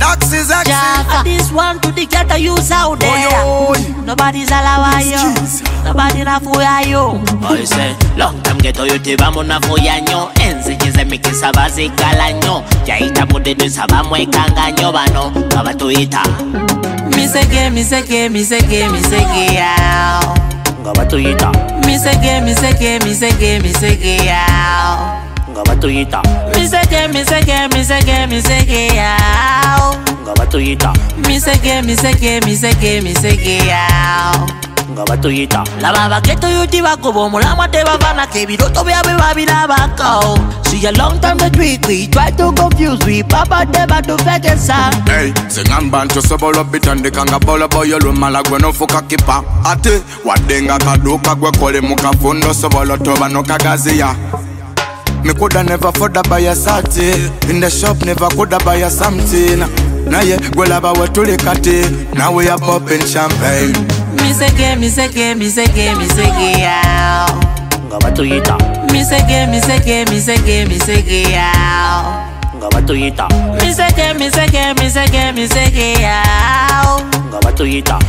Axis. Add this one to the ghetto youths out there. Nobody's allowed you. Nobody na fuya yo. I say, long time ghetto youth vamos na fuya nyo. Enzi jize mikisa bazikala nyo. Jaita mudedu sabamwe kanganyo bano. Ngabatuita Miseke yao. Ngabatuita Miseke yao. Ngabatuita Miseke yao. Ngabatuita Miseke yao. Ngabatuita La baba ghetto youth bakubo mulama te bavana ke biroto byabe babirabako. See a long time that we try to confuse we papa deba to fekesa. Hey, singambantu sobolo bitande kanga bola boyo lumala gwe no fuka kipa. Ate wadenga kaduka gwe kole mukafundo sobolo toba no kagazia. Me coulda never afford buy a sati. In the shop never coulda buy a something. Now yeah, gwe laba we tulikati. Now we are popping champagne. Miseke yao. Ngabatuita Miseke yao. Ngabatuita Miseke yao. Ngabatuita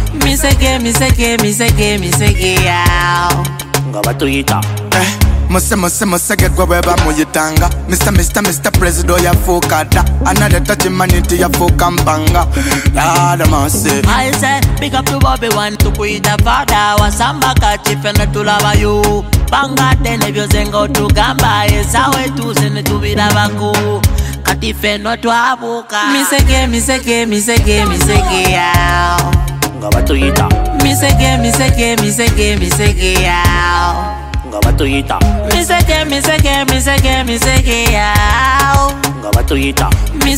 Miseke yao. Ngabatuita Muse get wherever muyitanga. Mr. President ya fokada. Another touch humanity ya fokambanga. Lada mase. I say, pick up to Bobby one to kuita fada. Wasamba kachifena tulava you. Banga tene vyozengo tugamba. Esawe tu sene tubida baku. Katifeno tuabuka. Miseke yao. Ngabatuita Miseke yao. Ngabatuita Miseke yao. Ngabatuita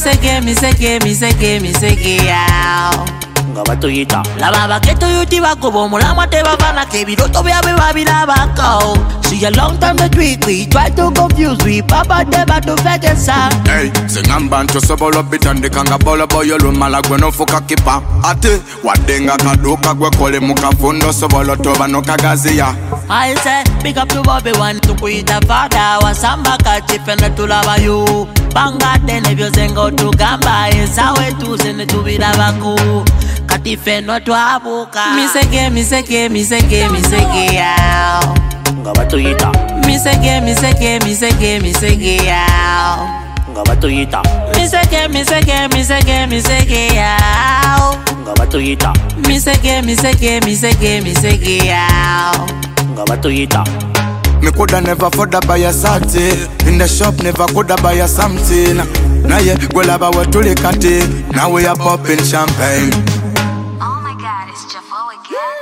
Miseke yao. Ngabatuita La baba ghetto youth bakubo mulama te bavana ke biroto byabe babirabako. See a long time that we try to confuse we papa deba to fekesa. Hey, singambantu sobolo bitande kanga bola boyo lumala gwe no fuka kipa. Ate wadenga kaduka gwe kole mukafundo sobolo toba no kagazia. I say, pick up to Bobby one to kuita fada. Wasamba kachifena tulava you. Banga tene vyozengo tugamba. Esawe tu sene tubida baku. Katifeno tuabuka. Miseke yao. Ngabatuita Miseke yao. Ngabatuita Miseke yao. Ngabatuita Miseke yao. Ngabatuita Me coulda never afford buy a sati. In the shop never coulda buy a something. Now yeah, gwe laba we tulikati. Now we are popping champagne. Oh my God, it's Jafo again.